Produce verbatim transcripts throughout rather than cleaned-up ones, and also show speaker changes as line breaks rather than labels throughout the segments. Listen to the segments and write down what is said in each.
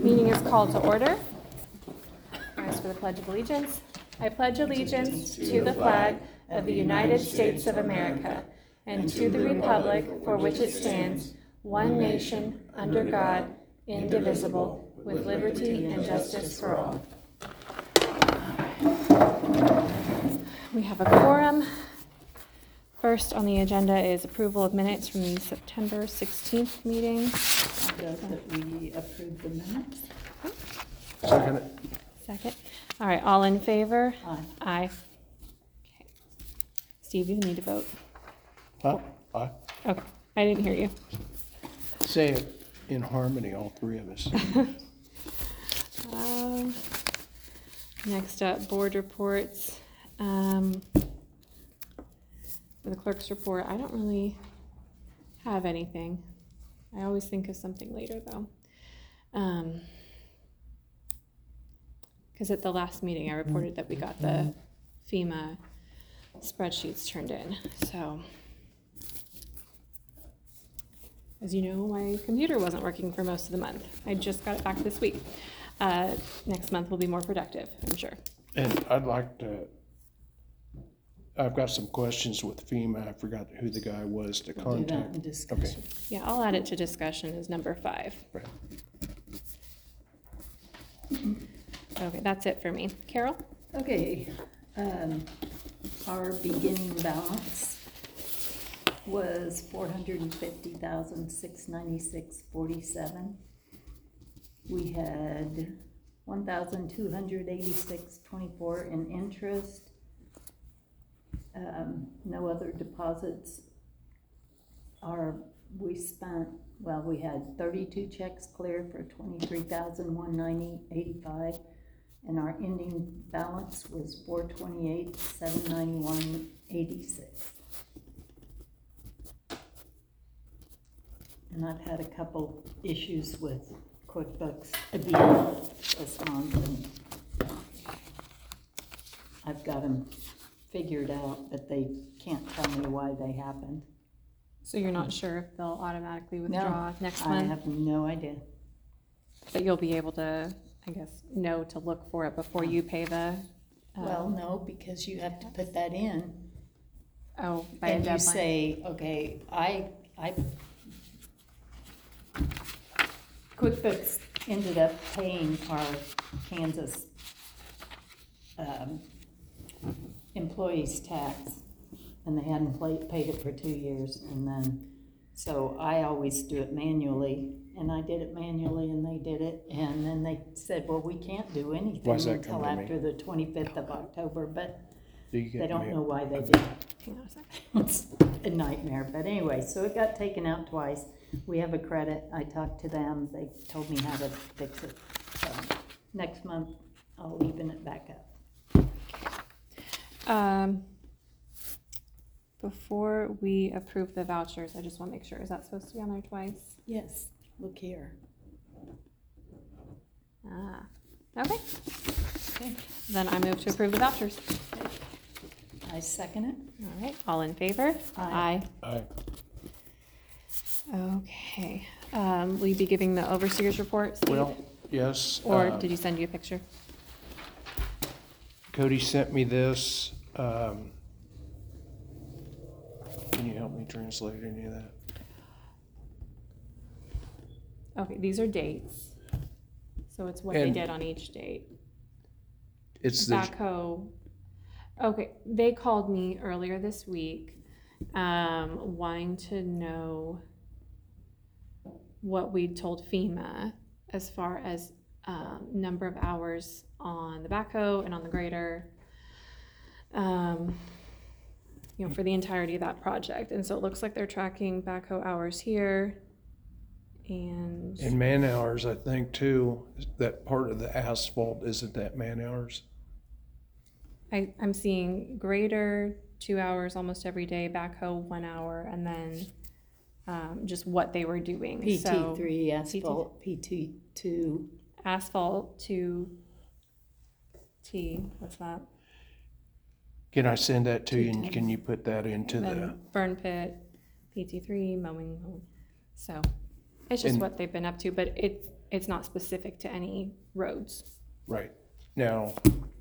Meeting is called to order. Rise for the Pledge of Allegiance. I pledge allegiance to the flag of the United States of America and to the republic for which it stands, one nation, under God, indivisible, with liberty and justice for all. We have a quorum. First on the agenda is approval of minutes from the September sixteenth meeting.
I move that we approve the minutes.
Second it.
Second. All right, all in favor?
Aye.
Aye. Okay. Steve, you need to vote.
Huh? Aye.
Okay, I didn't hear you.
Say it in harmony, all three of us.
Um, next up, board reports. Um, for the clerk's report, I don't really have anything. I always think of something later, though. Um, because at the last meeting, I reported that we got the FEMA spreadsheets turned in. So, as you know, my computer wasn't working for most of the month. I just got it back this week. Uh, next month will be more productive, I'm sure.
And I'd like to, I've got some questions with FEMA. I forgot who the guy was to
We'll do that
contact.
in discussion.
Okay.
Yeah, I'll add it to discussion as number five.
Right.
Okay, that's it for me. Carol?
Okay, um, our beginning balance was four hundred and fifty thousand, six ninety-six, forty-seven. We had one thousand, two hundred eighty-six, twenty-four in interest. Um, no other deposits. Our, we spent, well, we had thirty-two checks cleared for twenty-three thousand, one ninety, eighty-five. And our ending balance was four twenty-eight, seven ninety-one, eighty-six. And I've had a couple issues with QuickBooks again this month, and I've got them figured out, but they can't tell me why they happened.
So you're not sure if they'll automatically withdraw
No,
next
I
month?
have no idea.
But you'll be able to, I guess, know to look for it before you pay the, uh,
Well, no, because you have to put that in.
oh, by a
And you
deadline?
say, okay, I, I, QuickBooks ended up paying our Kansas um, employees' tax, and they hadn't pla- paid it for two years, and then, so I always do it manually, and I did it manually, and they did it, and then they said, well, we can't do anything
Why's that come
until
to me?
after the twenty-fifth of October, but
Do you get
they don't
me?
know why they did it.
Hang on a second.
It's a nightmare, but anyway, so it got taken out twice. We have a credit. I talked to them. They told me how to fix it. So next month, I'll even it back up.
Um, before we approve the vouchers, I just want to make sure, is that supposed to be on there twice?
Yes, look here.
Ah, okay.
Okay,
Then I move to approve the vouchers.
I second it.
All right, all in favor?
Aye.
Aye.
Okay, um, will you be giving the overseer's report, Steve?
Well, yes.
Or
uh,
did he send you a picture?
Cody sent me this. Um, can you help me translate any of that?
Okay, these are dates. So it's what they
And-
did on each date.
It's the,
Backhoe. Okay, they called me earlier this week, um, wanting to know what we told FEMA as far as um, number of hours on the backhoe and on the grader, um, you know, for the entirety of that project. And so it looks like they're tracking backhoe hours here, and
and man hours, I think too, that part of the asphalt, isn't that man hours?
I, I'm seeing grader two hours almost every day, backhoe one hour, and then um, just what they were doing.
P T
So
three asphalt, P T two.
asphalt to T, what's that?
Can I send that to you and can you put that into
Then
the,
burn pit, P T three, mowing. So it's just
And-
what they've been up to, but it's it's not specific to any roads.
Right. Now,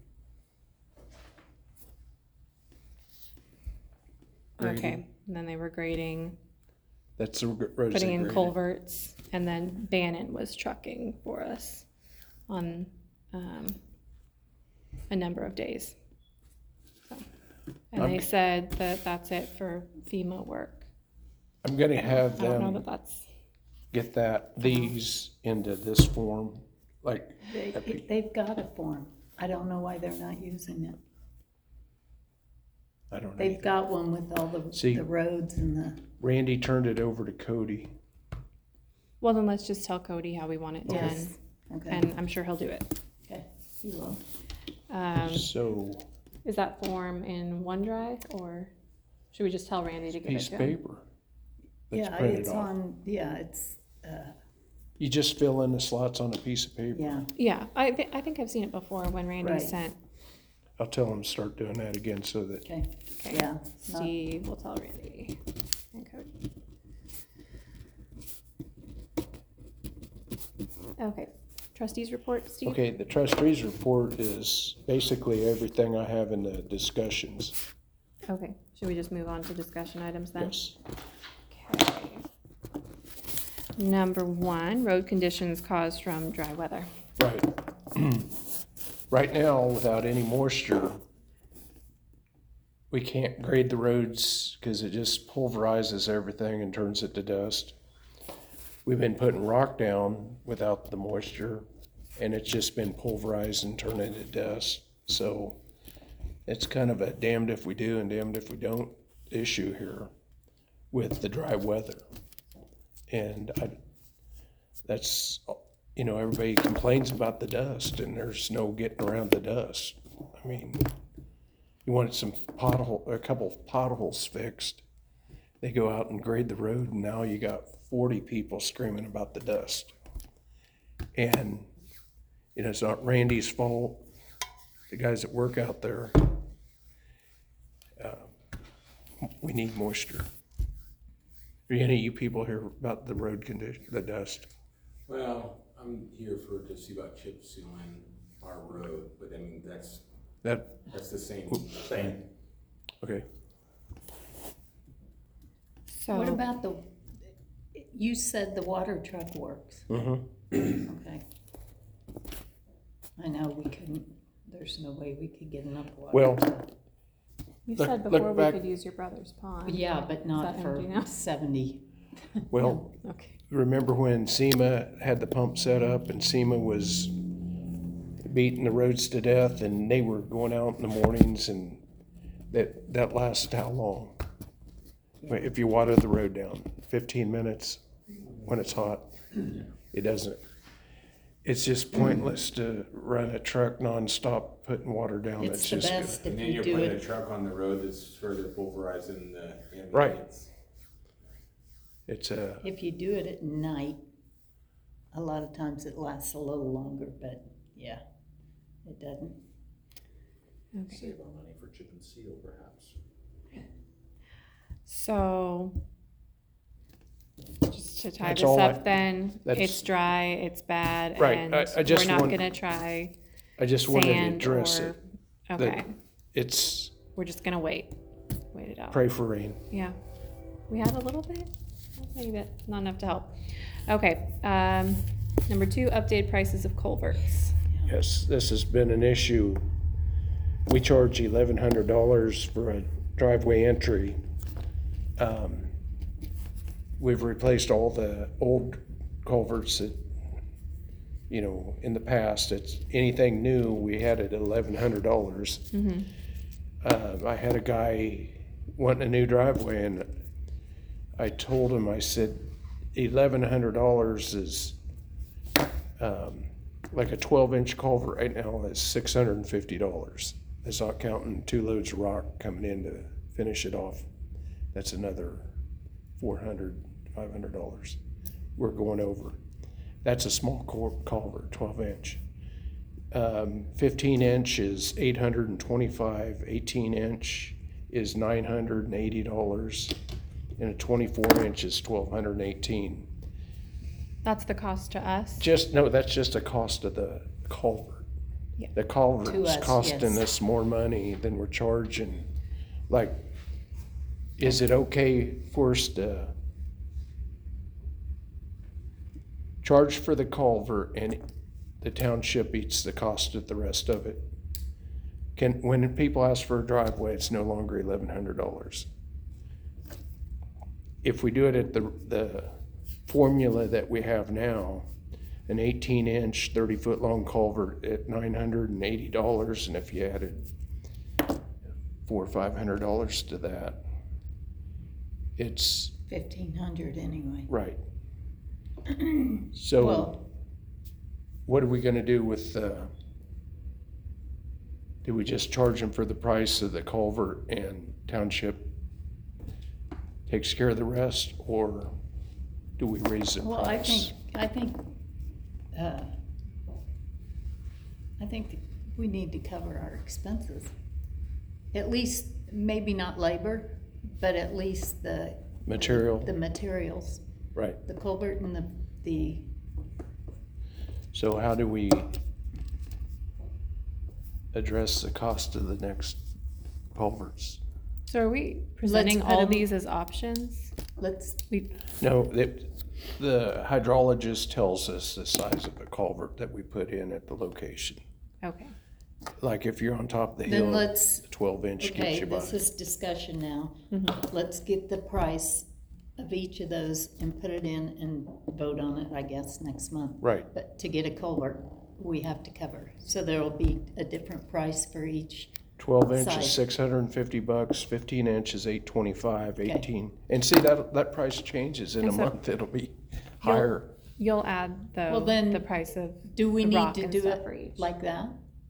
Okay,
grading,
and then they were grading,
that's the roads they
putting in
graded.
culverts, and then Bannon was trucking for us on, um, a number of days. So, and they
I'm-
said that that's it for FEMA work.
I'm gonna have
I don't know
them
that that's,
get that, these into this form, like,
They,
Epi-
they've got a form. I don't know why they're not using it.
I don't know.
They've got one with all the,
See-
the roads and the,
Randy turned it over to Cody.
well, then let's just tell Cody how we want it done,
yes, okay,
and I'm sure he'll do it.
okay, you will.
Um,
So,
is that form in OneDrive, or should we just tell Randy to give it
piece
to
of
him?
paper. That's
Yeah,
printed
it's
off.
on, yeah, it's, uh,
You just fill in the slots on a piece of paper.
yeah,
Yeah, I thi- I think I've seen it before when Randy
Right.
sent
I'll tell him to start doing that again so that,
okay,
Okay.
yeah. not-
Steve, we'll tell Randy and Cody. Okay, trustees report, Steve?
okay, the trustees report is basically everything I have in the discussions.
Okay, should we just move on to discussion items then?
Yes.
Okay. Number one, road conditions caused from dry weather.
Right. Right now, without any moisture, we can't grade the roads because it just pulverizes everything and turns it to dust. We've been putting rock down without the moisture, and it's just been pulverized and turned into dust. So it's kind of a damned if we do and damned if we don't issue here with the dry weather. And I, that's, you know, everybody complains about the dust, and there's no getting around the dust. I mean, you wanted some pothole, a couple of potholes fixed. They go out and grade the road, and now you got forty people screaming about the dust. And, you know, it's not Randy's fault, the guys that work out there. Uh, We need moisture. Are any of you people here about the road condition, the dust?
Well, I'm here for, to see about chip sealing our road, but I mean, that's,
That,
that's the same.
Same. okay.
So.
What about the, you said the water truck works,
Mm-hmm.
okay. I know we couldn't, there's no way we could get enough water.
Well,
to-
You
Look-
said
look
before we
back-
could use your brother's pond.
Yeah, but not
that
for
empty now?
seventy.
well,
Okay,
remember when SEMA had the pump set up and SEMA was beating the roads to death and they were going out in the mornings and that, that lasted how long? Wait, if you water the road down, fifteen minutes when it's hot, it doesn't. It's just pointless to run a truck nonstop putting water down.
It's the
just
best if
And then
you
you're
do
putting a
it,
truck on the road that's further pulverizing the
Right.
ambulance.
It's a,
if you do it at night, a lot of times it lasts a little longer, but yeah, it doesn't.
okay.
Save our money for chip and seal perhaps.
So, just to tie
That's
this
all I-
up then,
that's-
it's dry, it's bad,
Right,
and
I- I just
we're not
want-
gonna try
I just wanted to
sand
address
or,
it.
okay,
It's,
we're just gonna wait, wait it out.
pray for rain.
Yeah, we have a little bit, a tiny bit, not enough to help. Okay, um, number two, updated prices of culverts.
Yes, this has been an issue. We charge eleven hundred dollars for a driveway entry. Um, We've replaced all the old culverts that, you know, in the past, it's, anything new, we had it at eleven hundred dollars. Uh, I had a guy wanting a new driveway and I told him, I said, eleven hundred dollars is, um, like a twelve inch culvert right now is six hundred and fifty dollars. That's not counting two loads of rock coming in to finish it off. That's another four hundred, five hundred dollars. We're going over. That's a small cul- culvert, twelve inch. Um, fifteen inch is eight hundred and twenty-five, eighteen inch is nine hundred and eighty dollars, and a twenty-four inch is twelve hundred and eighteen.
That's the cost to us?
Just, no, that's just a cost of the culvert.
Yeah.
The culvert's
To us,
costing
yes.
us more money than we're charging. Like, is it okay for us to charge for the culvert and the township eats the cost of the rest of it? Can, when people ask for a driveway, it's no longer eleven hundred dollars. If we do it at the, the formula that we have now, an eighteen inch, thirty foot long culvert at nine hundred and eighty dollars, and if you added four or five hundred dollars to that, it's,
Fifteen hundred anyway.
right. So
Well,
what are we gonna do with, uh, do we just charge them for the price of the culvert and township takes care of the rest, or do we raise the price?
well, I think, I think, uh, I think we need to cover our expenses. At least, maybe not labor, but at least the.
Material.
The materials,
Right,
the culvert and the, the,
so how do we address the cost of the next culverts?
So are we presenting
put
all
'em-
these as options?
let's,
We,
No, it, the hydrologist tells us the size of a culvert that we put in at the location.
okay.
Like if you're on top of the
then
hill,
let's,
twelve inch gets
okay,
you by.
this is discussion now.
Mm-hmm.
Let's get the price of each of those and put it in and vote on it, I guess, next month.
Right,
But to get a culvert, we have to cover. So there'll be a different price for each.
twelve inch
Size.
is six hundred and fifty bucks, fifteen inch is eight twenty-five,
Okay.
eighteen. And see, that, that price changes in a
And so-
month, it'll be higher.
You'll add
Well,
the,
then,
the price of,
Do we
the
need
rock
to
and
do
stuff for each.
it like that?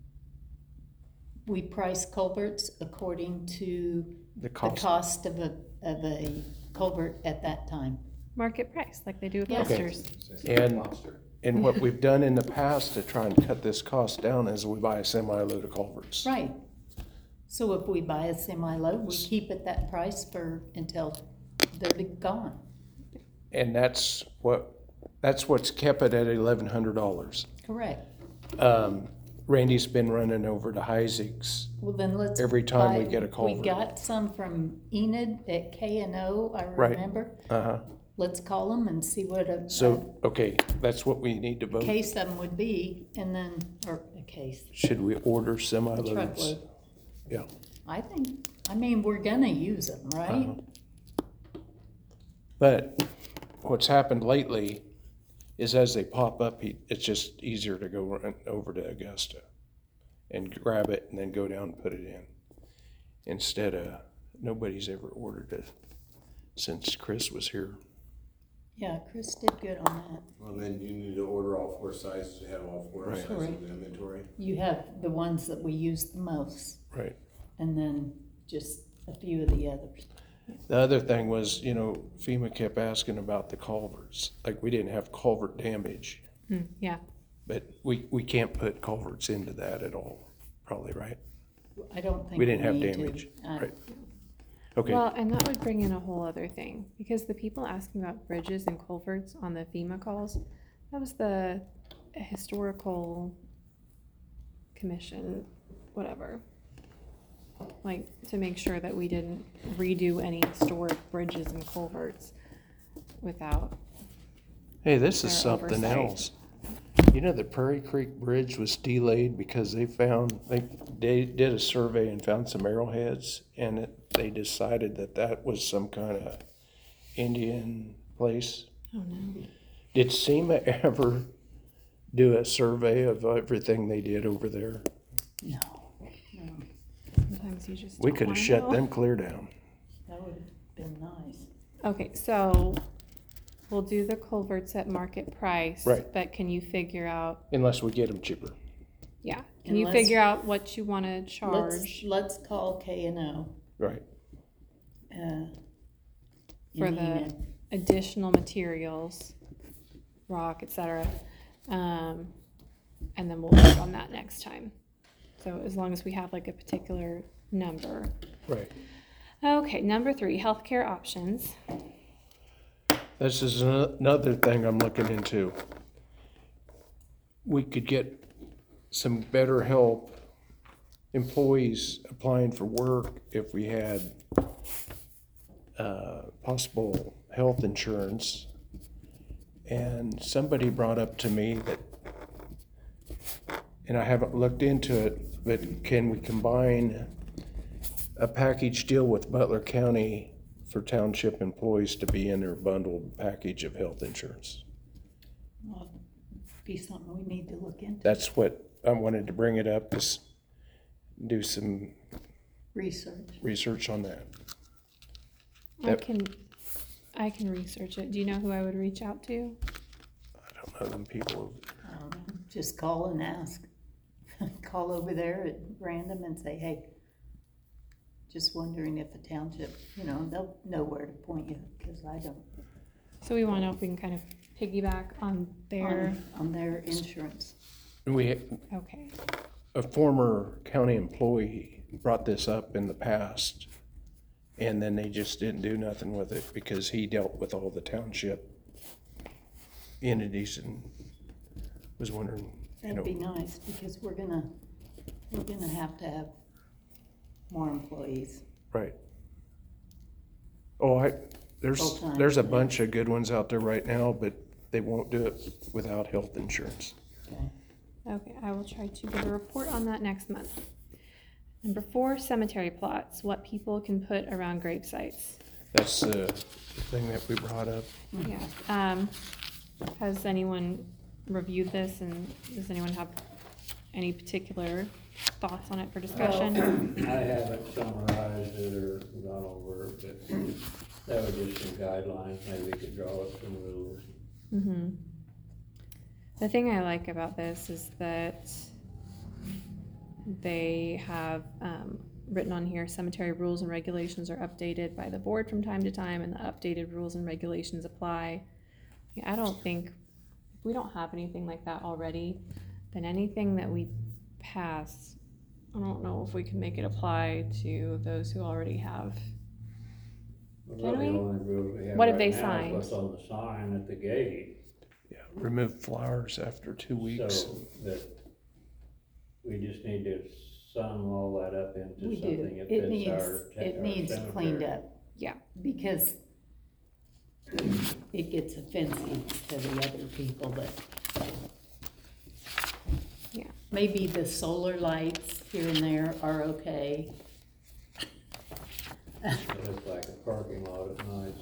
We price culverts according to
The
the
cost,
cost of a, of a culvert at that time.
market price, like they do with
Yeah.
Okay.
lobsters.
and, and what we've done in the past to try and cut this cost down is we buy a semi-load of culverts.
Right. So if we buy a semi-load, we keep it that price for, until they're be gone.
And that's what, that's what's kept it at eleven hundred dollars.
Correct.
Um, Randy's been running over to Heisig's.
Well, then let's.
Every time we
buy-
get a culvert.
We got some from Enid at K and O, I
Right.
remember.
Uh-huh.
Let's call them and see what a.
So, okay, that's what we need to
a
vote.
case of them would be, and then, or a case,
Should we order
a
semi-loads?
truckload.
Yeah.
I think, I mean, we're gonna use them, right?
Uh-huh. But what's happened lately is as they pop up, he- it's just easier to go run over to Augusta and grab it and then go down and put it in. Instead of, nobody's ever ordered it since Chris was here.
Yeah, Chris did good on that.
Well, then you need to order all four sizes to have all four
Right.
sizes
Correct.
of inventory.
You have the ones that we use the most,
Right.
and then just a few of the others.
The other thing was, you know, FEMA kept asking about the culverts. Like, we didn't have culvert damage,
Mm, yeah.
but we, we can't put culverts into that at all, probably, right?
I don't think
We
we
didn't have
need to.
damage,
Uh,
right? Okay,
Well, and that would bring in a whole other thing, because the people asking about bridges and culverts on the FEMA calls, that was the historical commission, whatever. Like, to make sure that we didn't redo any historic bridges and culverts without,
hey, this is
their
something
oversight.
else. You know, the Prairie Creek Bridge was delayed because they found, they, they did a survey and found some arrowheads, and it, they decided that that was some kind of Indian place.
oh no.
Did SEMA ever do a survey of everything they did over there?
No, no,
Sometimes you just
We
don't
could have
wanna
shut
know.
them clear down.
that would have been nice.
Okay, so we'll do the culverts at market price.
Right.
But can you figure out,
Unless we get them cheaper.
yeah, can you
Unless-
figure out what you wanna
Let's,
charge
let's call K and O,
Right.
uh.
for
and
the
Enid.
additional materials, rock, et cetera? Um, and then we'll work on that next time. So as long as we have like a particular number.
Right.
Okay, number three, healthcare options.
This is ano- another thing I'm looking into. We could get some better help, employees applying for work if we had uh, possible health insurance. And somebody brought up to me that, and I haven't looked into it, but can we combine a package deal with Butler County for township employees to be in their bundled package of health insurance?
Well, be something we need to look into,
That's what I wanted to bring it up, to s- do some
research.
research on that.
I
Yep.
can, I can research it. Do you know who I would reach out to?
I don't know them people.
Um, Just call and ask. Call over there at random and say, hey, just wondering if the township, you know, they'll know where to point you, because I don't,
So we want to know if we can kind of piggyback on their,
on, on their insurance.
We,
okay.
a former county employee brought this up in the past, and then they just didn't do nothing with it because he dealt with all the township entities and was wondering, you
That'd be
know,
nice, because we're gonna, we're gonna have to have more employees.
right. Oh, I, there's,
Full-time.
there's a bunch of good ones out there right now, but they won't do it without health insurance.
Okay.
Okay, I will try to give a report on that next month. Number four, cemetery plots, what people can put around grave sites.
That's the thing that we brought up.
Yeah, um, has anyone reviewed this, and does anyone have any particular thoughts on it for discussion?
I haven't summarized it or gone over it, but that was just some guidelines, maybe we could draw up some rules.
Mm-hmm. The thing I like about this is that they have, um, written on here, cemetery rules and regulations are updated by the board from time to time, and the updated rules and regulations apply. Yeah, I don't think, if we don't have anything like that already, then anything that we pass, I don't know if we can make it apply to those who already have.
Well,
Can
the
we?
only rule we have
What have
right
they
now is
signed?
What's on the sign at the gate,
Yeah, remove flowers after two weeks.
so that we just need to sum all that up into
We do.
something that
It
fits
needs,
our.
it
our
needs cleaned
cemetery.
up,
Yeah,
because it gets offensive to the other people that,
yeah.
maybe the solar lights here and there are okay.
It looks like a parking lot at night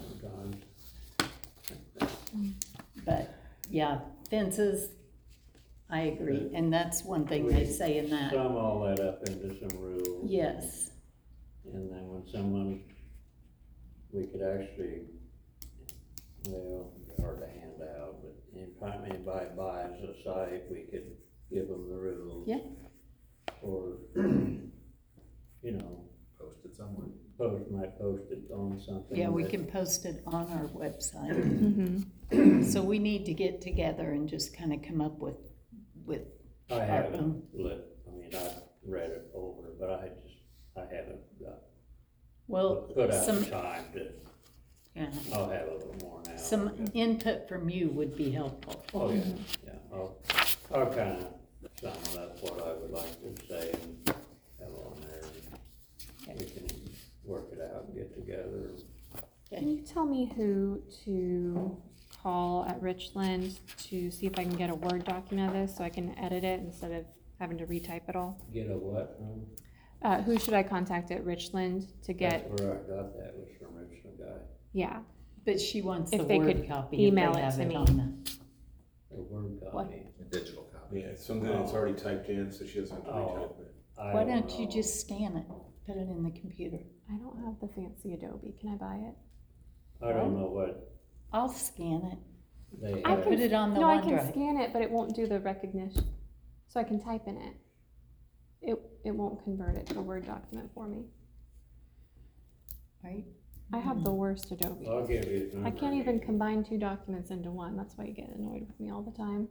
sometimes.
But, yeah, fences, I agree, and that's one thing they say in that.
Sum all that up into some rules.
Yes,
And then when someone, we could actually, well, hard to hand out, but if anybody buys a site, we could give them the rules.
yeah,
Or, you know,
Posted somewhere.
post, might post it on something.
yeah, we
that-
can post it on our website.
Mm-hmm.
So we need to get together and just kind of come up with, with,
I
our
haven't
own.
lit, I mean, I've read it over, but I just, I haven't got,
well,
put out
some,
the time to,
yeah,
I'll have a little more now.
some input from you would be helpful.
Oh, yeah, yeah, I'll, I'll kinda sum up what I would like to say and have on there, and we can work it out and get together.
Can you tell me who to call at Richland to see if I can get a Word document of this so I can edit it instead of having to retype it all?
Get a what from?
Uh, who should I contact at Richland to get,
That's where I got that, was from Richland guy,
yeah,
But she wants the
If they
Word
could
copy, if
email
they
it
have
to
it
me.
on the,
a word
What?
copy.
A digital copy.
Yeah.
It's something that's already typed in, so she doesn't have to
Oh.
retype it.
I
why don't you
know.
just scan it, put it in the computer?
I don't have the fancy Adobe, can I buy it?
I don't know what
I'll scan it.
they
I
have.
Put it on the
No, I can
OneDrive.
scan it, but it won't do the recognition, so I can type in it. It, it won't convert it to a Word document for me.
Right?
I have the worst Adobe.
I'll give you his number.
I can't even combine two documents into one, that's why you get annoyed with me all the time.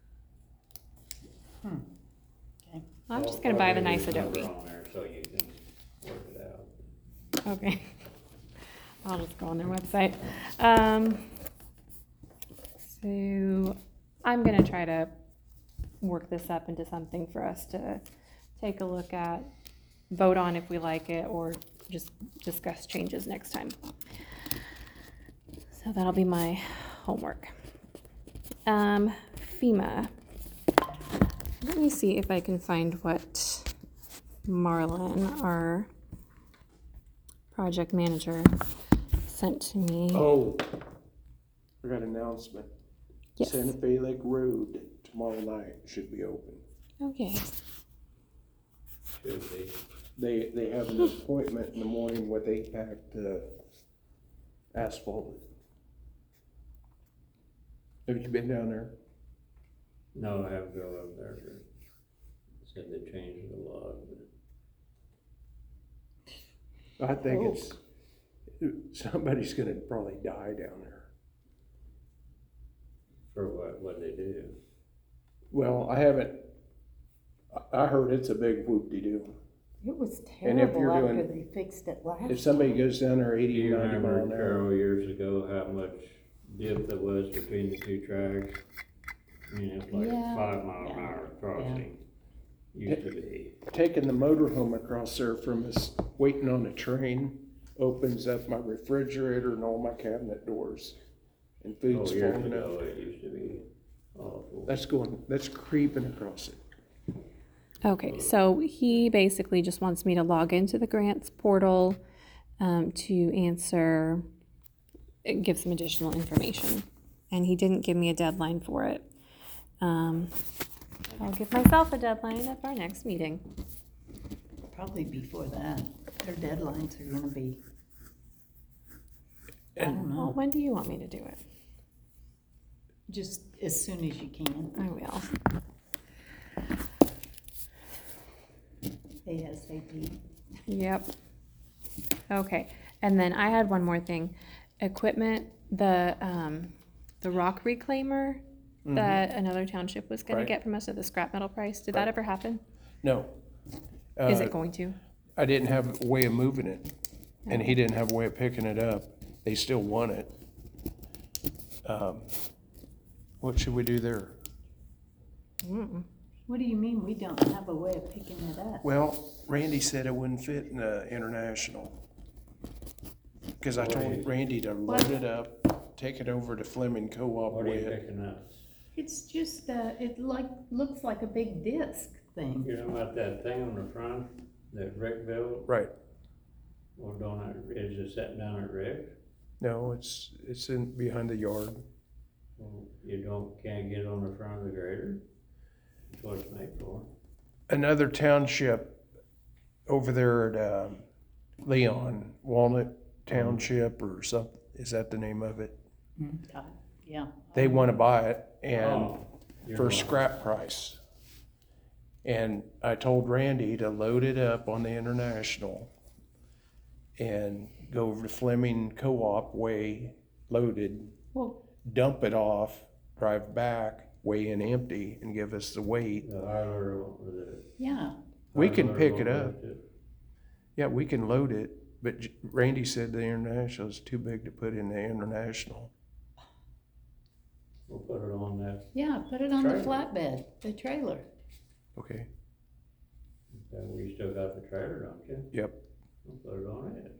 Hmm. Okay.
I'm
I'll-
just gonna
I'll
buy the
give you
nice
his number
Adobe.
on there so you can work it out.
Okay. I'll just go on their website. Um, So I'm gonna try to work this up into something for us to take a look at, vote on if we like it, or just discuss changes next time. So that'll be my homework. Um, FEMA. Let me see if I can find what Marlon, our project manager, sent to me.
Oh, I got an announcement.
Yes.
Santa Fe Lake Road tomorrow night should be open.
Okay.
Should be.
They, they have an appointment in the morning with A PAC to asphalt. Have you been down there?
No, I haven't drove up there, but said they changed it a lot, but
I think
Oh.
it's, somebody's gonna probably die down there.
for what, what they do.
Well, I haven't, I I heard it's a big whoop-de-doo.
It was
And if
terrible
you're
after
doing-
they fixed it last.
If somebody goes down there
Do
eighty,
you
ninety mile
remember,
an hour.
Carol, years ago, how much dip there was between the two tracks? I mean, it's like
Yeah.
five mile an
Yeah.
hour crossing, used to be.
Taking the motorhome across there from us, waiting on a train, opens up my refrigerator and all my cabinet doors. And
Oh,
food's
years
falling
ago,
out.
it used to be awful.
That's going, that's creeping across it.
Okay, so he basically just wants me to log into the grants portal um, to answer, give some additional information. And he didn't give me a deadline for it. Um, I'll give myself a deadline at our next meeting.
Probably before that. Their deadlines are gonna be, I don't
Well,
know,
when do you want me to do it?
just as soon as you can,
I will.
ASAP.
Yep. Okay, and then I had one more thing. Equipment, the, um, the rock reclaimer that another township was gonna
Right.
get from us at the scrap metal price, did that
Right.
ever happen?
No.
Is
Uh,
it going to?
I didn't have a way of moving it, and he didn't have a way of picking it up. They still want it. Um, What should we do there?
Mm-mm.
What do you mean, we don't have a way of picking it up?
Well, Randy said it wouldn't fit in the international. Cause I told Randy to load it up, take it over to Fleming Co-op
What are you
with.
picking up?
It's just, uh, it like, looks like a big disc thing.
You know about that thing on the front that Rick built?
Right.
Well, don't it, is it sitting down at Rick?
No, it's, it's in, behind the yard.
Well, you don't, can't get on the front of the grader? That's what it's made for.
Another township over there at, um, Leon, Walnut Township or something, is that the name of it?
Uh, Yeah.
They wanna buy it and
Oh, you're
for
right.
scrap price. And I told Randy to load it up on the international and go over to Fleming Co-op Way loaded,
Well,
dump it off, drive back, weigh in empty and give us the weight.
The high loader, or the.
yeah,
We
high
can
loader
pick
won't
it up.
lift it.
Yeah, we can load it, but J- Randy said the international is too big to put in the international.
We'll put it on that,
yeah, put it on the
Trailer.
flatbed, the trailer.
Okay,
then we still got the trailer, don't you?
yep.
We'll put it on it.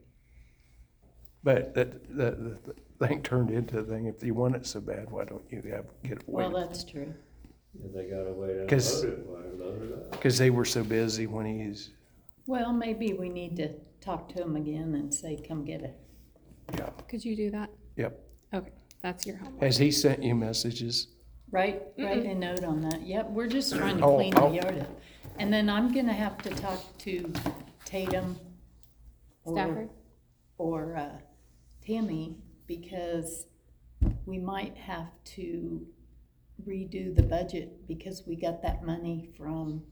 But that, the, the thing turned into a thing, if you want it so bad, why don't you have, get it
Well,
weighed?
that's true.
If they got a way to
'Cause-
load it, why load it up?
Cause they were so busy when he's,
Well, maybe we need to talk to him again and say, come get it.
yeah,
Could you do that?
yep.
Okay, that's your homework.
Has he sent you messages?
Right, write a note on that. Yep, we're just trying to
Oh,
clean the
I'll-
yard up. And then I'm gonna have to talk to Tatum or,
Stafford?
or, uh, Tammy, because we might have to redo the budget because we got that money from,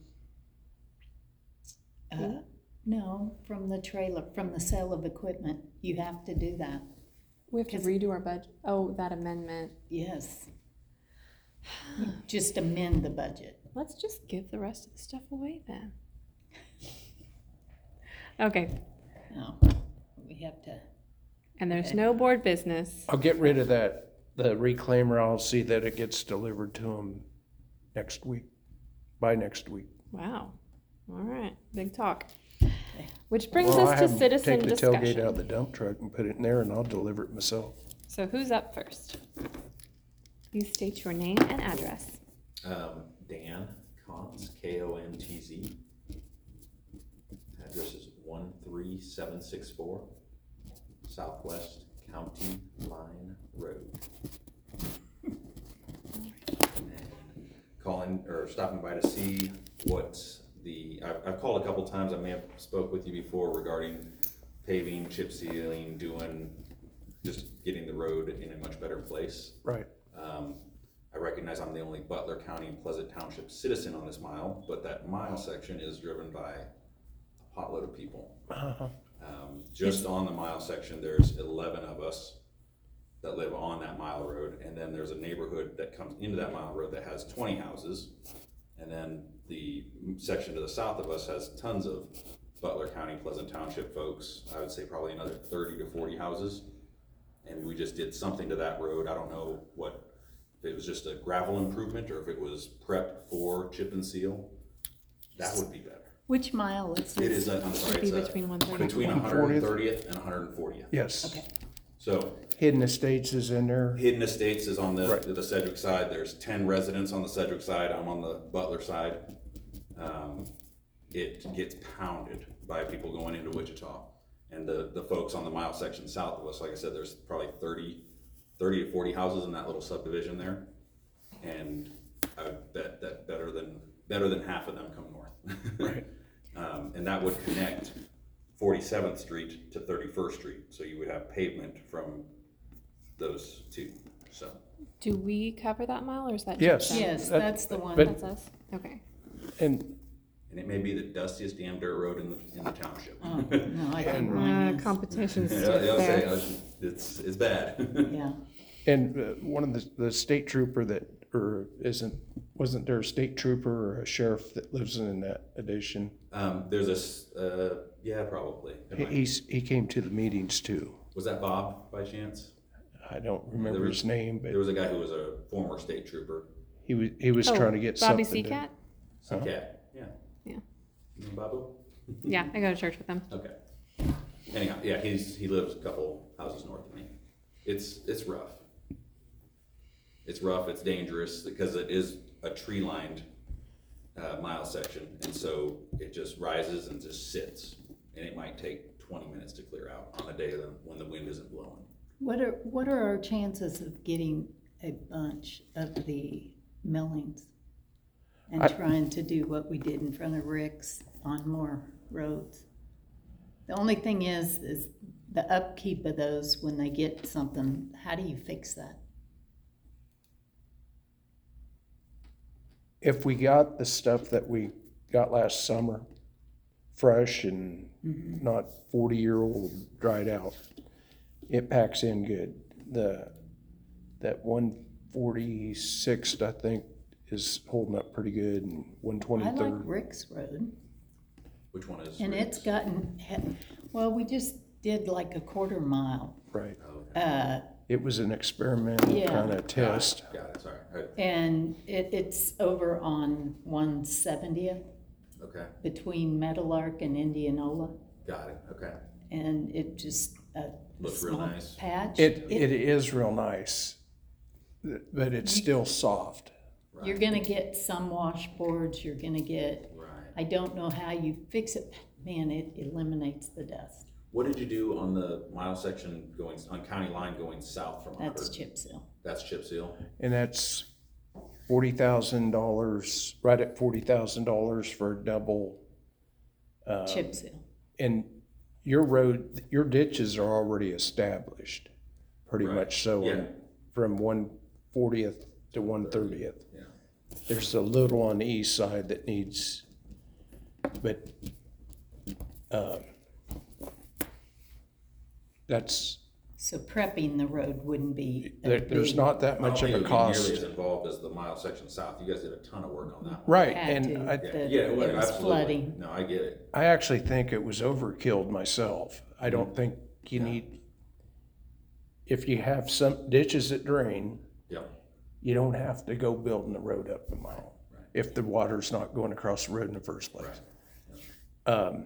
uh, no, from the trailer, from the sale of equipment. You have to do that.
We have to
'Cause-
redo our budget. Oh, that amendment.
Yes. Just amend the budget.
Let's just give the rest of the stuff away then. Okay,
No, we have to,
and there's
Okay.
no board business.
I'll get rid of that, the reclaimer, I'll see that it gets delivered to them next week, by next week.
Wow. All right. Big talk. Which brings
Well, I
us to
have 'em
citizen
take the tailgate out
discussion.
of the dump truck and put it in there, and I'll deliver it myself.
So who's up first? Please state your name and address.
Um, Dan Kontz, K O N T Z. Address is one three seven six four Southwest County Line Road. And calling, or stopping by to see what the, I've, I've called a couple times, I may have spoke with you before regarding paving, chip sealing, doing, just getting the road in a much better place.
Right.
Um, I recognize I'm the only Butler County and Pleasant Township citizen on this mile, but that mile section is driven by a potload of people.
Uh-huh.
Um, just on the mile section, there's eleven of us that live on that mile road, and then there's a neighborhood that comes into that mile road that has twenty houses, and then the section to the south of us has tons of Butler County, Pleasant Township folks. I would say probably another thirty to forty houses, and we just did something to that road. I don't know what, if it was just a gravel improvement or if it was prepped for chip and seal. That would be better.
Which mile is
It
this?
is, a- I'm sorry,
Should be
it's a-
between one thirty.
between one hundred thirtieth and one hundred fortieth.
Yes.
Okay.
So
Hidden Estates is in there.
Hidden Estates is on the,
Right.
the Sedgwick side. There's ten residents on the Sedgwick side. I'm on the Butler side. Um, it gets pounded by people going into Wichita. And the, the folks on the mile section south of us, like I said, there's probably thirty, thirty to forty houses in that little subdivision there. And I bet that better than, better than half of them come north.
Right.
Um, and that would connect forty-seventh Street to thirty-first Street, so you would have pavement from those two, so.
Do we cover that mile or is that?
Yes.
Jim?
Yes,
That-
that's the one.
but-
That's us? Okay.
And
And it may be the dustiest damn dirt road in the, in the township.
Oh, no, I think
Uh,
mine is.
competition's
Yeah,
stiff
I'll say,
there.
uh, it's, it's bad.
Yeah.
And uh, one of the, the state trooper that, or isn't, wasn't there a state trooper or a sheriff that lives in that addition?
Um, there's a, s- uh, yeah, probably. It
He,
might-
he's, he came to the meetings too.
Was that Bob by chance?
I don't remember
There
his name, but
There was a guy who was a former state trooper.
he was, he was
Oh,
trying to get
Bobby
something. to-
Seacat?
Uh-huh.
Yeah, yeah.
Yeah.
You know Babu?
Yeah, I go to church with them.
Okay. Anyhow, yeah, he's, he lives a couple houses north of me. It's, it's rough. It's rough, it's dangerous, because it is a tree-lined, uh, mile section, and so it just rises and just sits. And it might take twenty minutes to clear out on a day that- when the wind isn't blowing.
What are, what are our chances of getting a bunch of the millings? And
I-
trying to do what we did in front of Rick's on more roads? The only thing is, is the upkeep of those, when they get something, how do you fix that?
If we got the stuff that we got last summer, fresh and not forty-year-old dried out, it packs in good. The, that one forty-sixth, I think, is holding up pretty good, and one
I like
twenty-third.
Rick's Road,
Which one is?
and it's gotten, well, we just did like a quarter mile.
Right.
Oh, okay.
Uh,
It was an experimental
Yeah.
kind of test.
Got it, sorry. Right.
and it, it's over on one seventieth
Okay,
between Meadowlark and Indianola.
got it, okay.
And it just, a
Looks real
small
nice.
patch.
It, it is real nice, but it's still soft.
You're gonna get some washboards, you're gonna get,
Right.
I don't know how you fix it, man, it eliminates the dust.
What did you do on the mile section going, on County Line going south from
That's
Hubbard?
chip seal.
That's chip seal?
And that's forty thousand dollars, right at forty thousand dollars for a double. Um,
Chip seal.
And your road, your ditches are already established, pretty
Right.
much so,
Yeah.
on- from one fortieth to one thirtieth.
Yeah.
There's a little on the east side that needs, but, uh, that's,
So prepping the road wouldn't be a
there, there's
big-
not that
I don't
much
think
of
it
a
would be
cost.
nearly as involved as the mile section south. You guys did a ton of work on that one.
Right,
Had
and
to.
I,
Yeah,
The-
yeah,
it
well,
was
absolutely.
flooding.
No, I get it.
I actually think it was overkilled myself. I don't think you need, if you have some ditches that drain,
Yep,
you don't have to go building the road up a mile
Right.
if the water's not going across the road in the first place.
right.
Um,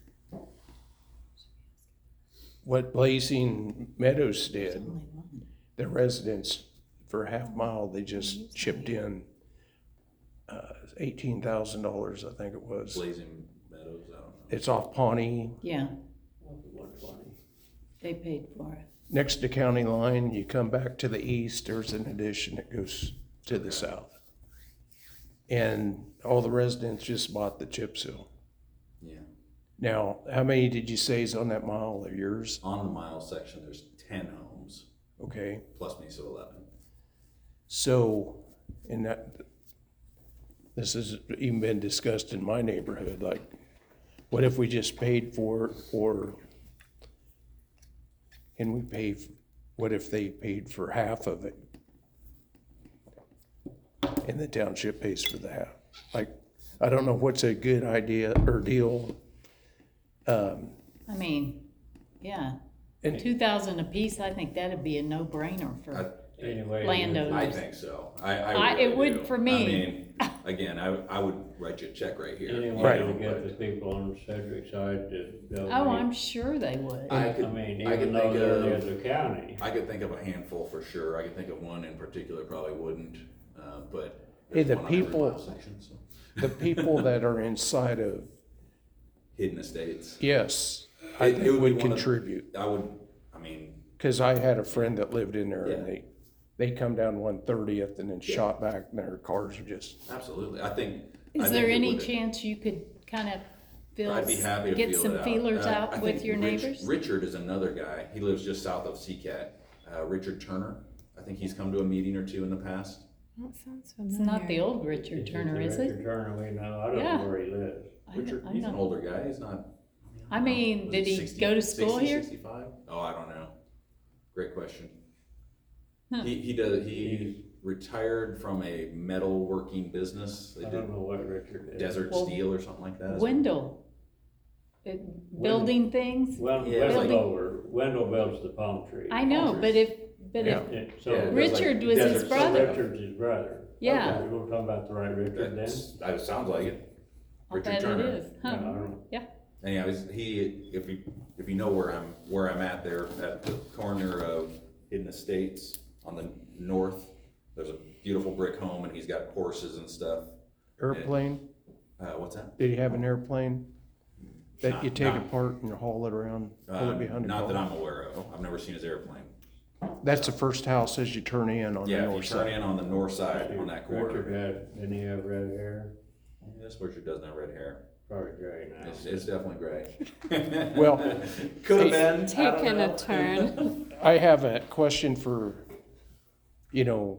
what Blazing Meadows did, the residents, for a half mile, they just chipped in uh, eighteen thousand dollars, I think it was.
Blazing Meadows, I don't know.
It's off Pawnee,
Yeah,
One twenty.
they paid for it.
next to county line. You come back to the east, there's an addition that goes to the south. And all the residents just bought the chip seal.
Yeah.
Now, how many did you say is on that mile of yours?
On the mile section, there's ten homes,
Okay,
plus me, so eleven.
so, and that, this has even been discussed in my neighborhood, like, what if we just paid for it, or can we pay, f- what if they paid for half of it? And the township pays for the half? Like, I don't know what's a good idea or deal. Um,
I mean, yeah,
And-
two thousand apiece, I think that'd be a no-brainer for,
I-
Anyway.
Landowners.
I think so. I, I
I-
really
it would
do.
for me.
I mean, again, I, I would write you a check right here.
Anyway,
Right.
to get the people on the Sedgwick side to donate.
oh, I'm sure they would.
I
I
could,
mean,
I
even
could
though
think
they're the
of,
other county.
I could think of a handful for sure. I could think of one in particular, probably wouldn't, uh, but.
Hey,
there's
the
one on every
people-
mile section, so.
the people that are inside of,
Hidden estates.
yes, I
It- it
think
would be
would
one of-
contribute.
I would, I mean,
Cause I had a friend that lived in there and
Yeah.
they, they come down one thirtieth and then shot back and their cars are just,
absolutely. I think. I
Is
think
there
it
any
would-
chance you could kind of feel,
I'd be happy to
get
feel
some
it out.
feelers
Uh,
out
I
with
think
your
Rich-
neighbors?
Richard is another guy. He lives just south of Seacat. Uh, Richard Turner. I think he's come to a meeting or two in the past.
That sounds
It's
familiar.
not the old Richard
It's
Turner,
the
is
Richard
it?
Turner we know, I don't
Yeah.
know where he lives.
I
Richard,
know- I
he's an
know.
older guy. He's not.
I mean,
was
did
it
he
sixty
go to school
sixty,
here?
sixty-five? Oh, I don't know. Great question.
Huh.
He, he does, he retired from a metal working business. They
I
did
don't know what Richard is.
Desert
Well,
Steel or something like that.
Wendell. It- Building things?
Wen-
Yeah.
Wendell,
Building-
over- Wendell builds the palm tree.
I know,
Palm
but
trees.
if, but
Yeah.
if,
Yeah, so-
Yeah, it does
Richard
like
was his
Desert
So
brother.
Steel.
Richard's his brother.
Yeah.
Okay, we're talking about the right Richard then?
That's, that sounds like it.
I'll
Richard
bet it
Turner.
is,
No, I
huh?
don't know.
Yeah,
Anyways, he, if you, if you know where I'm, where I'm at there, at the corner of Hidden Estates on the north, there's a beautiful brick home and he's got horses and stuff.
airplane,
Uh, what's that?
did he have an airplane? That you
Not-
take
not-
apart and haul it around, pull
Uh,
it behind the
not that
car?
I'm aware of. I've never seen his airplane.
That's the first house as you turn in on the
Yeah, if you
north
turn
side.
in on the north side, on that
Richard
corner.
had, didn't he have red hair?
This Richard doesn't have red hair.
Probably gray now.
It's, it's definitely gray.
Well,
Could have
hey,
been. I don't
Taking
know.
a turn.
I have a question for, you know,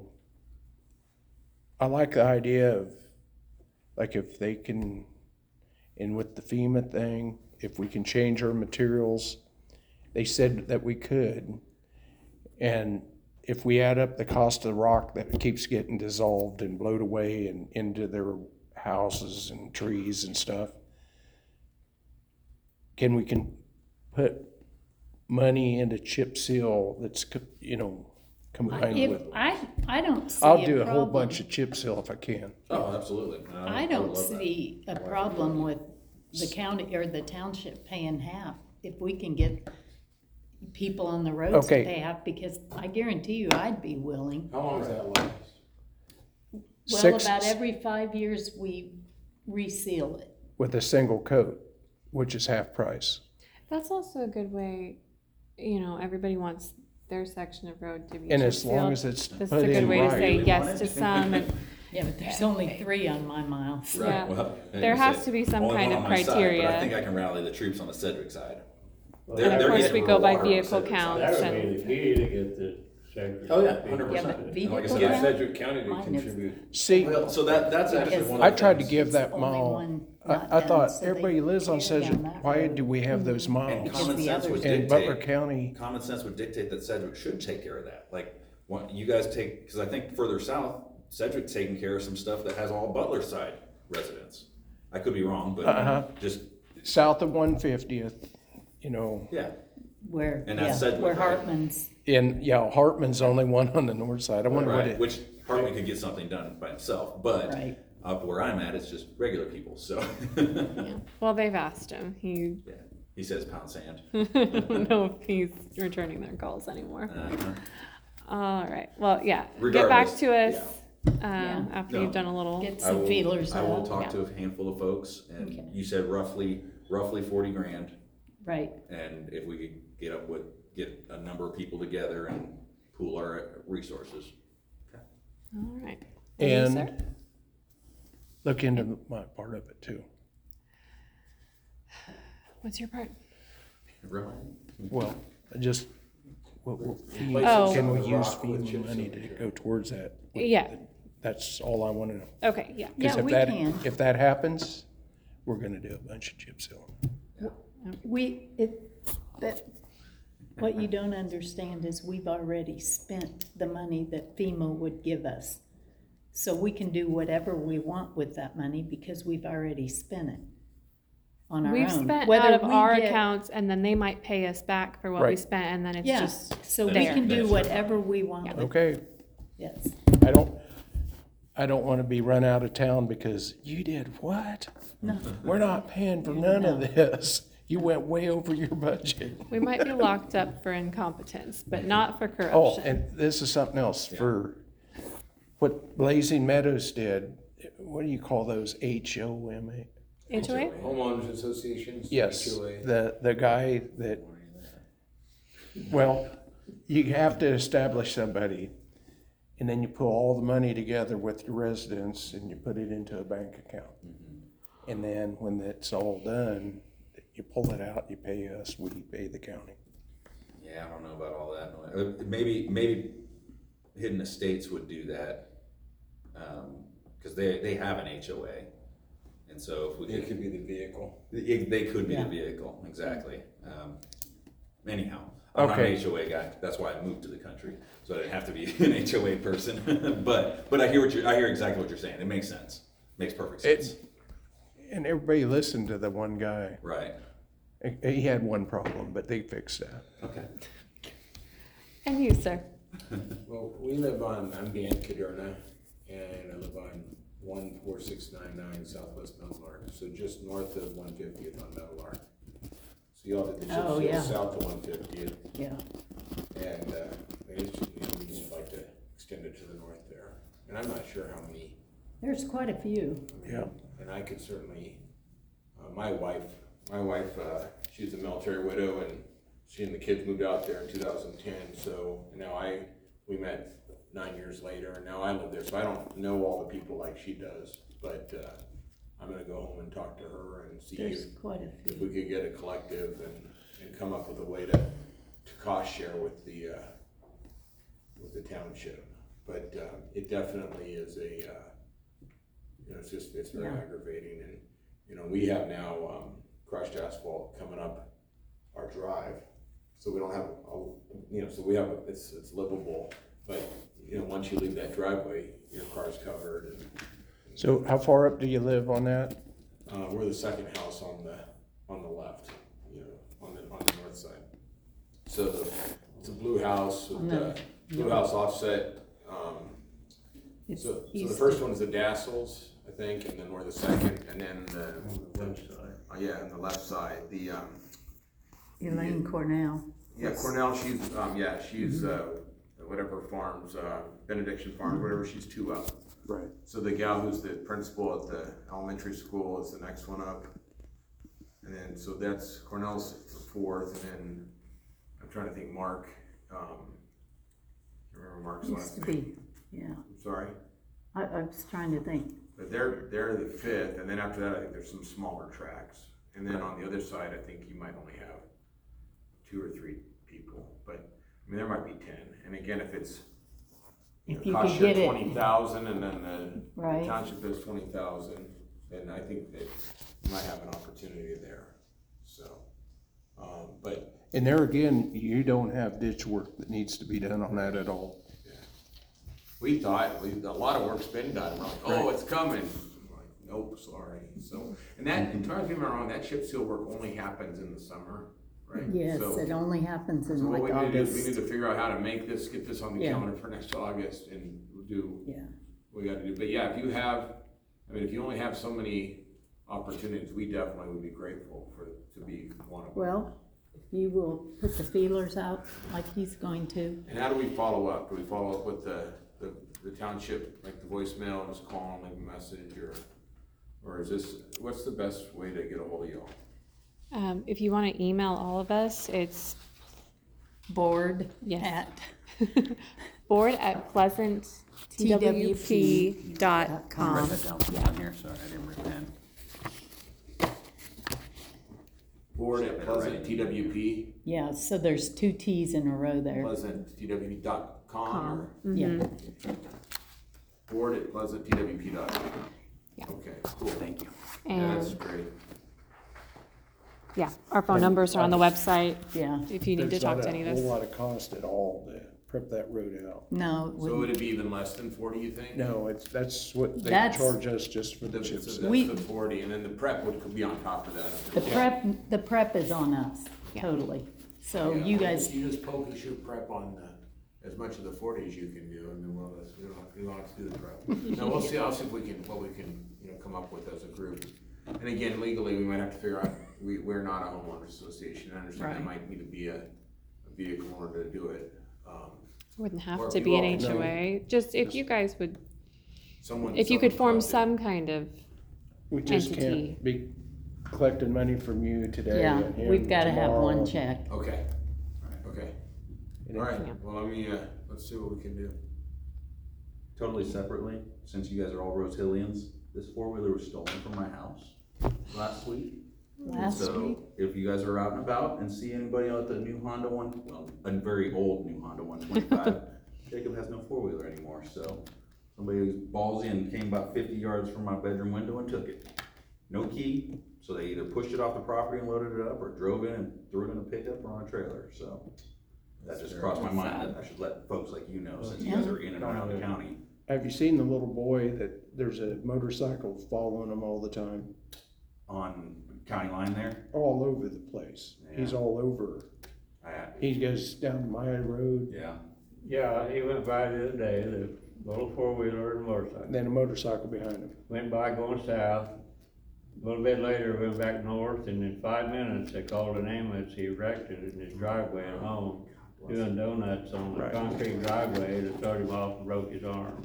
I like the idea of, like, if they can, and with the FEMA thing, if we can change our materials, they said that we could. And if we add up the cost of the rock that keeps getting dissolved and blowed away and into their houses and trees and stuff, can we can put money into chip seal that's, co- you know, combined
if,
with,
I, I don't see
I'll
a
do a whole
problem.
bunch of chip seal if I can.
Oh, absolutely. Uh,
I
would
don't
love that.
see a problem with the county or the township paying half. If we can get people on the roads to
Okay.
pay half, because I guarantee you I'd be willing.
How long does that last?
Well,
Six-
about every five years, we reseal it.
With a single coat, which is half price.
That's also a good way, you know, everybody wants their section of road to be
And
chip
as long
sealed.
as it's
This is
put
a good
in
way to say
right.
yes to some, and
Yeah, but there's only three on my miles.
Right,
Yeah.
well, and
There
you
has
said
to be some
only
kind
one
of
on my side, but I
criteria.
think I can rally the troops on the Sedgwick side.
Well,
They're-
And of
they're
course
getting
we
real
go by
water on the
vehicle
Sedgwick side.
counts.
That would be
and-
the key to get the Sedgwick.
Oh, yeah,
people.
hundred
Yeah,
percent.
but
And like I
vehicle
said,
count-
Sedgwick County to
Mine is-
contribute.
See,
Well, so that, that's actually
Because
one
I
of the
tried to
things.
give that
It's only
mile,
one
I,
not
I
done,
thought
so they
everybody lives on
tear down
Sedgwick,
that
why
road.
do we have those
And
miles?
common
the
sense
other-
would
And Butler
dictate,
County,
common sense would dictate that Sedgwick should take care of that. Like, what, you guys take, because I think further south, Sedgwick's taking care of some stuff that has all Butler side residents. I could be wrong,
Uh-huh.
but just,
south of one fiftieth, you know,
yeah.
Where,
And
yeah,
that's Sedgwick,
where
right?
Hartman's,
And, yeah, Hartman's the only one on the north side. I wonder what
Right,
it,
which Hartman could get something done by himself, but
Right.
up where I'm at, it's just regular people, so.
Yeah. Well, they've asked him. He,
Yeah, he says pound sand.
I don't know if he's returning their calls anymore.
Uh-huh.
All right. Well, yeah. Get back
Regardless,
to us
Yeah.
um, after
No.
you've done a little.
get
I
some
will-
feelers
I will
out.
talk
Yeah.
to a handful of folks, and
Okay.
you said roughly, roughly forty grand.
Right,
And if we could get up with, get a number of people together and pool our resources.
All right. And you, sir?
and look into my part of it too.
What's your part?
Right.
Well, I just, what, what,
Oh.
can we
The
use
rock with
FEMA
chip
money
seal.
to go towards that?
Yeah.
That's all I wanna know.
Okay. Yeah.
'Cause
Yeah,
if
we
that-
can.
If that happens, we're gonna do a bunch of chip seal.
we, it, that, what you don't understand is we've already spent the money that FEMA would give us. So we can do whatever we want with that money because we've already spent it on our own.
We've spent
Whether
out of
we
our
get-
accounts, and then they might pay us back for what we
Right.
spent, and then it's
Yeah,
just
so we
there.
can do
That's-
whatever we want with it,
Okay,
yes.
I don't, I don't wanna be run out of town because you did what?
No,
We're not paying for none of this. You went way over your budget.
we might be locked up for incompetence, but not for
Oh,
corruption.
and this is something else for what Blazing Meadows did. What do you call those? H O M A?
H O A?
Homeowners associations.
Yes,
H O A.
the, the guy that, well, you have to establish somebody, and then you pull all the money together with your residents, and you put it into a bank account. And then when it's all done, you pull it out, you pay us, we pay the county.
Yeah, I don't know about all that. Uh, Maybe, maybe Hidden Estates would do that, um, cause they, they have an H O A. And so if we
It
could,
could be the vehicle.
they they could be the
Yeah.
vehicle, exactly. Um, Anyhow, I'm not an
Okay.
H O A guy, that's why I moved to the country, so I didn't have to be an H O A person. But, but I hear what you're, I hear exactly what you're saying, it makes sense, makes perfect sense,
It, and everybody listened to the one guy.
right,
He- He had one problem, but they fixed that.
okay.
And you, sir?
Well, we live on, I'm Dan Caderna, and I live on one four six nine nine Southwest Meadowlark, so just north of one fiftieth on Meadowlark. So y'all did the chip
Oh,
seal
yeah.
south of one fiftieth,
yeah,
and, uh, I just, you know, we just like to extend it to the north there. And I'm not sure how many,
there's quite a few.
I mean,
Yeah.
and I could certainly, uh, my wife, my wife, uh, she's a military widow, and she and the kids moved out there in two thousand ten, so now I, we met nine years later, and now I live there, so I don't know all the people like she does, but, uh, I'm gonna go home and talk to her and see
There's
if,
quite a
if
few.
we could get a collective and, and come up with a way to, to cost share with the, uh, with the township. But, uh, it definitely is a, uh, you know, it's just, it's very
Yeah.
aggravating, and, you know, we have now, um, crushed asphalt coming up our drive, so we don't have, a you know, so we have, a- it's, it's livable, but, you know, once you leave that driveway, your car's covered, and,
So how far up do you live on that?
uh, we're the second house on the, on the left, you know, on the, on the north side. So the, it's a blue house
On
with
the
the, blue house offset, um,
It's
so, so the
east
first
of-
one's the Dassels, I think, and then we're the second, and then the, the, uh, yeah, on the left side, the, um,
Elaine Cornell.
yeah, Cornell, she's, um, yeah, she's, uh, whatever farms, uh, Benediction Farms, whatever, she's two up.
Right.
So the gal who's the principal at the elementary school is the next one up. And then, so that's, Cornell's fourth, and then, I'm trying to think, Mark, um, I remember Mark's
Used
last
to
name,
be, yeah.
I'm sorry.
I, I was trying to think.
But they're, they're the fifth, and then after that, I think there's some smaller tracks. And then on the other side, I think you might only have two or three people, but, I mean, there might be ten. And again, if it's, you
If
know,
you
cost
could
share
get it-
twenty thousand, and then the
Right.
the township is twenty thousand, then I think that you might have an opportunity there, so. Um, but,
And there again, you don't have ditch work that needs to be done on that at all.
we thought, we, a lot of work's been done, we're like, oh, it's coming. I'm like, nope, sorry, so, and that, and try to get me wrong, that chip seal work only happens in the summer. right?
Yes,
So-
it only happens
So
in
what
like
we need to do is, we need
August.
to figure out how to make this, get this on the
Yeah.
calendar for next August and we'll do
Yeah,
what we gotta do. But yeah, if you have, I mean, if you only have so many opportunities, we definitely would be grateful for, to be one of them.
well, if you will put the feelers out like he's going to.
And how do we follow up? Do we follow up with the, the, the township, like the voicemail, just call them, leave a message, or, or is this, what's the best way to get a hold of y'all?
Um, if you wanna email all of us, it's
Board
Yes.
at
board at pleasant t w p dot com.
Write that down from down here, sorry, I didn't write that.
Board at Pleasant T W P,
Yeah, so there's two T's in a row there.
Pleasant T W P dot com, or
Yeah,
board at Pleasant T W P dot com?
Yeah.
Okay, cool.
Thank you.
Yeah, that's
And,
great.
yeah, our phone numbers are on the website
yeah.
if you need to
There's
talk
not
to any of
a whole
us.
lot of cost at all to prep that road out.
No, it
So
wouldn't.
would it be even less than forty, you think?
No, it's, that's what they
That's-
charge us just for
The,
the chip
so
seal.
that's
We-
the forty, and then the prep would could be on top of that.
The prep, the prep is on us,
Yeah.
totally. So
Yeah,
you
well,
guys,
You just poke and shoot prep on the, as much of the forty as you can do, and then we'll, we don't have, we don't have to do the prep. No, we'll see, I'll see if we can, what we can, you know, come up with as a group. And again, legally, we might have to figure out, we, we're not a homeowners association, I understand that
Right.
might need to be a, a vehicle in order to do it. Um,
Wouldn't
Or
have
if
to
you
be an
all
H O A, just if you guys would,
Someone.
if you could form
someone
some kind of,
We just
entity.
can't be collecting money from you today
yeah,
and him
we've gotta have one
tomorrow.
check.
collected. Okay, okay,
And
all
if-
right,
Yeah.
well, let me, uh, let's see what we can do.
Totally separately, since you guys are all Rose Hillians, this four-wheeler was stolen from my house last week.
Last
So,
week,
if you guys are out and about and see anybody out the new Honda one, well, a very old new Honda one twenty-five, Jacob has no four-wheeler anymore, so somebody was ballsy and came about fifty yards from my bedroom window and took it. No key, so they either pushed it off the property and loaded it up, or drove in and threw it in a pickup or on a trailer, so. That just crossed my mind, that I should let folks like you know, since you guys are in and around the county.
Have you seen the little boy that, there's a motorcycle following him all the time?
On county line there,
All over the place. He's
Yeah.
all over.
I,
He goes down my road,
yeah,
Yeah, he went by the other day, the little four-wheeler and motorcycle.
and then a motorcycle behind him.
Went by going south. A little bit later, went back north, and in five minutes, they called an ambulance. He wrecked it in his driveway at home, doing donuts on the
Right.
concrete driveway that started him off and broke his arm.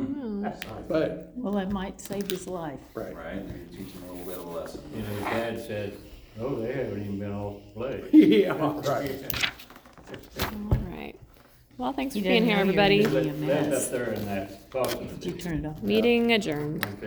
But,
well, that might save his life.
right.
right, maybe teach them a little bit of a lesson.
You know, his dad said, oh, they haven't even been off the plate.
Yeah, right.
all right. Well, thanks for
You
being
didn't
here,
know you were
everybody.
gonna be a
Left
mess.
up there in that parking.
Did you turn it off?
Meeting adjourned.
Okay.